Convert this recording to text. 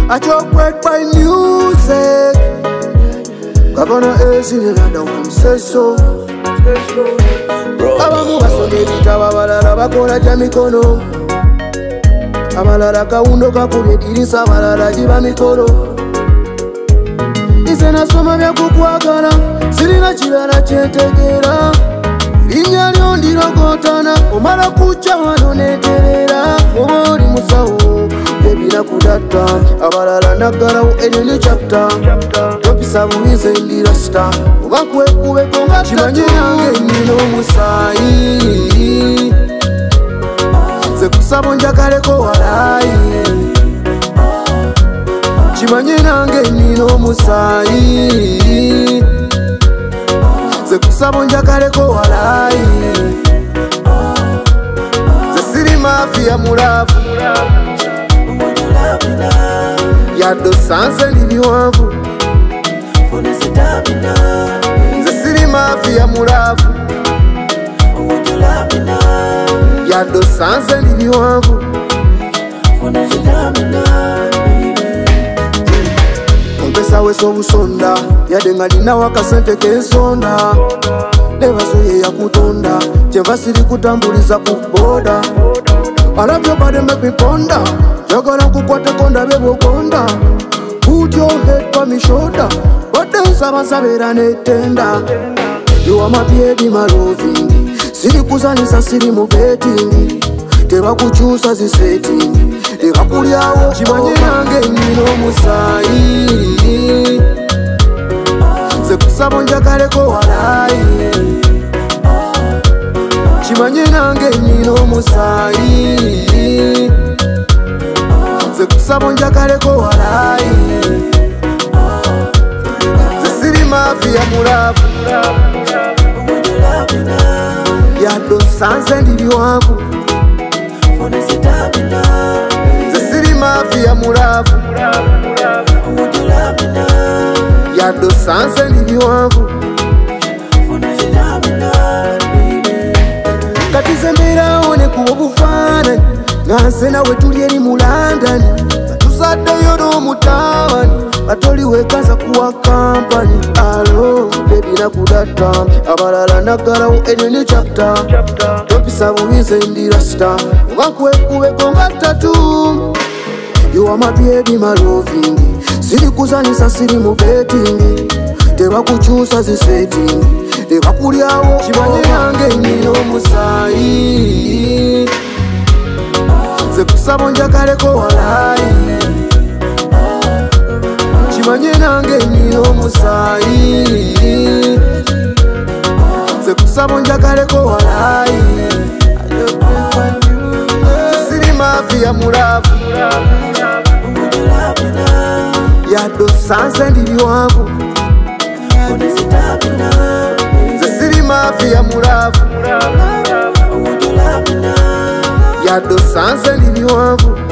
I joke work by music. Governor is in another one, say so. Abamu basomera abalala bakola gya mikono. Abalala kawundo kakubye dirisa abalala giba mikolo. Nze nasoma bya kukwagala sirina kirala kyentegeera. Linnya lyo ndirogotana omala kucha wano neterera. Oba oli musawo ebira kudatta abalala naggalawo enene chapter. Topisa buwize ndira star oba kwekubeko nga kimanyi nange nnina omusaayi. Nze kusaba onjagaleko walaayi. Kimanyi nange nnina omusaayi. Nze kusaba onjagaleko walaayi. Nze siri mafiya mulaavu yadde osanze ndi biwanvu. Nze siri mafiya mulaavu yadde osanze ndi biwanvu. Ompesa wesa obusonda yadde nga ninawo akasente kensonda. Nebazo ye yakutonda kyenva siri kutambuliza ku boda. I love your body make me ponder. Jagala nkukwateko ndabe bwogonda. Put your head on my shoulder. Badensa basabera netenda. You are my baby my loving. Siri kuzanisa siri mu betting. Tebakukyusa zi setting. Tebakulyawo kimanyi nange nnina omusaayi. Nze kusaba onjagaleko walaayi. Kimanyi nange nnina omusaayi. Nze kusaba onjagaleko walaayi. Nze siri mafiya mulaavu yadde osanze ndi biwanvu. Nze siri mafiya mulaavu yadde osanze ndi biwanvu. Kati ze mbeerawo ne kuba obufaananyi nga nze nawe tuli eri mu London. Batuzaddeyo n'omutaawani batoli weekaza kuwa kampani. Alo bebi nakudatta abalala naggalawo enene chapter. Topisa buwize ndira star oba kwekubeko nga ttatu. You are my baby my loving. Siri kuzanisa siri mu betting. Tebakukyusa zi setting. Tebakulyawo kimanyi nange nnina omusaayi. Nze kusaba onjagaleko walaayi. Kimanyi nange nnina omusaayi. Nze kusaba onjagaleko walaayi. Siri mafiya mulaavu yadde osanze ndi biwanvu. Nze siri mafiya mulaavu yadde osanze ndi biwanvu.